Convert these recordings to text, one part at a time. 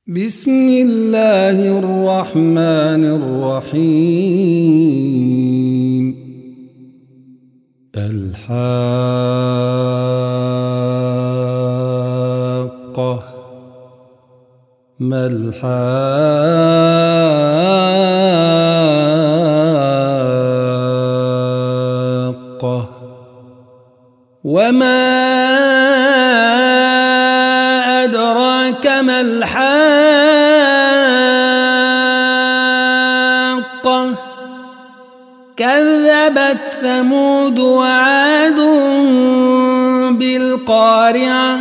بسم الله الرحمن الرحيم. الحاقة ما الحاقة وما أدراك ما الحاقة كذبت ثمود وعاد بالقارعة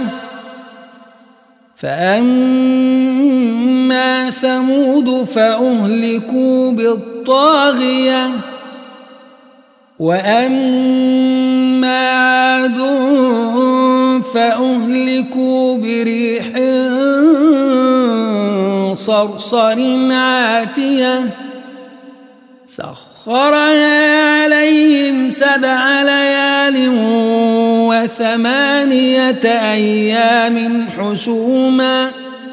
فأما ثمود فأهلكوا بالطاغية وأما عاد فأهلكوا بريح صرصر عاتية سخرها عليهم 7 ليال و8 أيام حسوما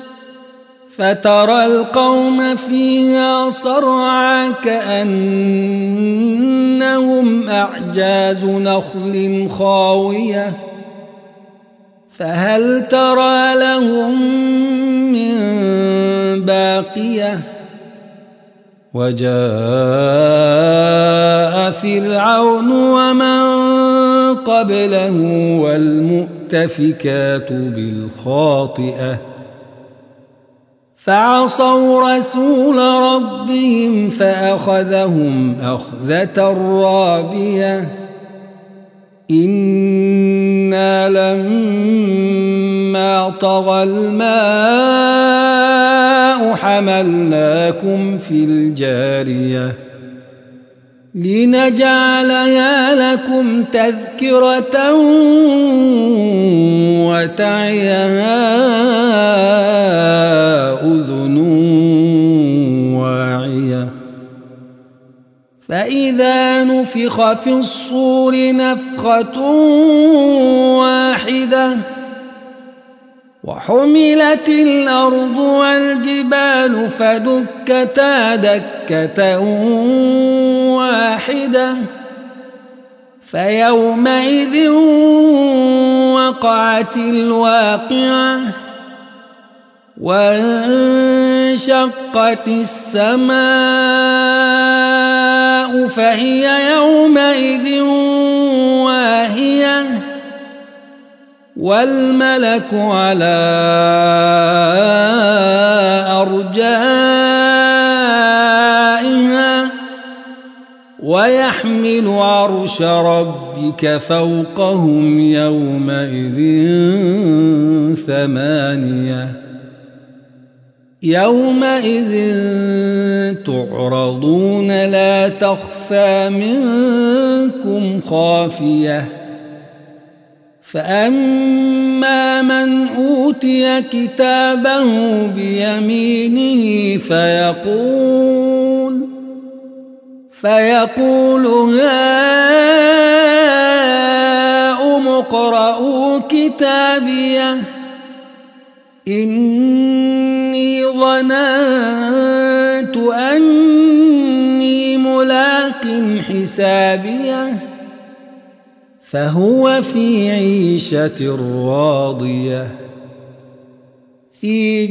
فترى القوم فيها صرعى كأنهم أعجاز نخل خاوية فهل ترى لهم من باقية وجاء فرعون ومن قبله والمؤتفكات بالخاطئة فعصوا رسول ربهم فأخذهم أخذة رابية إنا لما طغى الماء حملناكم في الجارية لنجعلها لكم تذكرة وتعيها أذن واعية فإذا نفخ في الصور نفخة واحدة وحملت الأرض والجبال فدكتا دكة واحدة فيومئذ وقعت الواقعة وانشقت السماء فهي يومئذ واهية والملك على أرجائها ويحمل عرش ربك فوقهم يومئذ 8 يومئذ تعرضون لا تخفى منكم خافية فأما من أوتي كتابه بيمينه فيقول هاؤم اقرءوا كتابيه إني ظننت أني ملاق حسابيه فهو في عيشة راضية في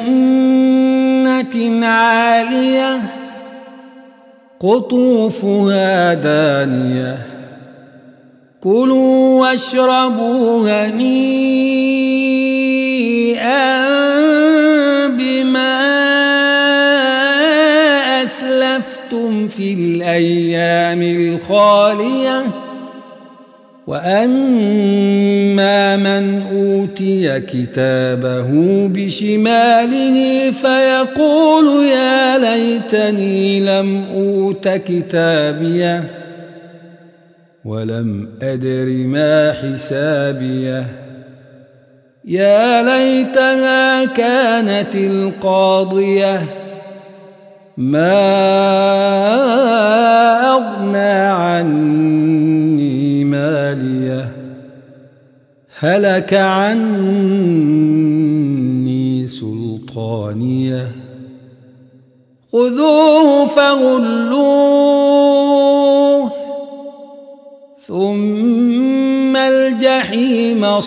جنة عالية قطوفها دانية كلوا واشربوا هنيئا بما أسلفتم في الأيام الخالية وأما من أوتي كتابه بشماله فيقول يا ليتني لم أوت كتابيه ولم أدر ما حسابيه يا ليتها كانت القاضية ما أغنى عني ماليه هلك عني سلطانيه خانية خذوه فغلوه ثم الجحيم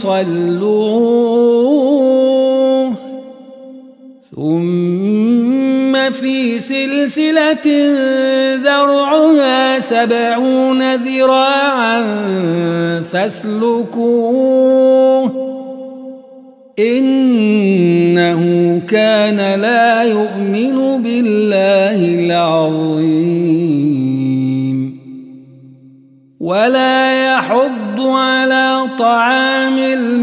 صلوه ثم في سلسلة ذرعها 70 ذراعا فاسلكوه إنه كان لا يؤمن بالله العظيم ولا يحض على طعام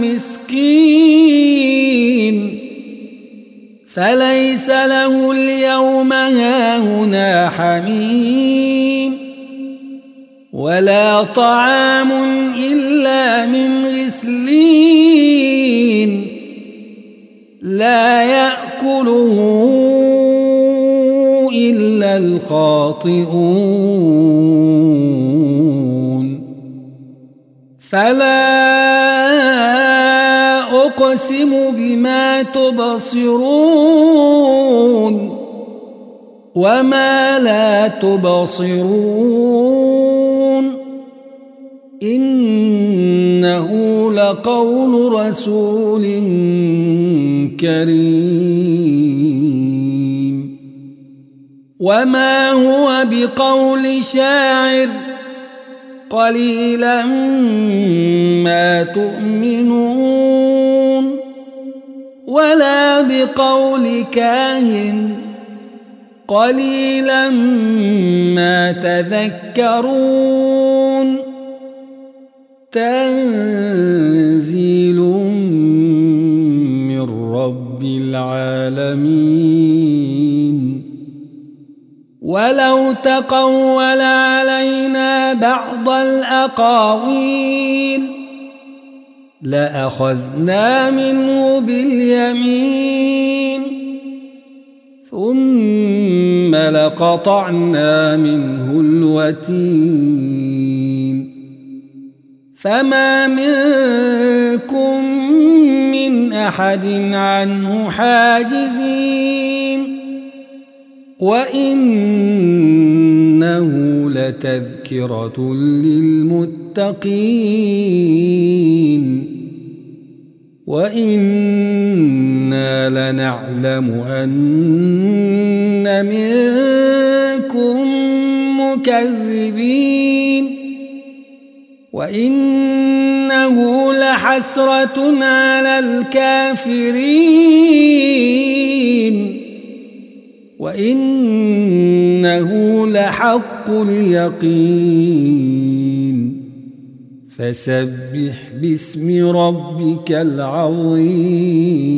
المسكين فليس له اليوم هاهنا حميم ولا طعام إلا من غسلين لا يأكله إلا الخاطئون فلا أقسم بما تبصرون وما لا تبصرون إنه لقول رسول كريم وما هو بقول شاعر قليلا ما تؤمنون ولا بقول كاهن قليلا ما تذكرون تنزيل من رب العالمين ولو تقول علينا بعض الأقاويل لأخذنا منه باليمين ثم لقطعنا منه الوتين فما منكم من أحد عنه حاجزين وإنه لتذكرة للمتقين وإنا لنعلم أن منكم مكذبين وإنه لحسرة على الكافرين وإنه لحق اليقين فسبح باسم ربك العظيم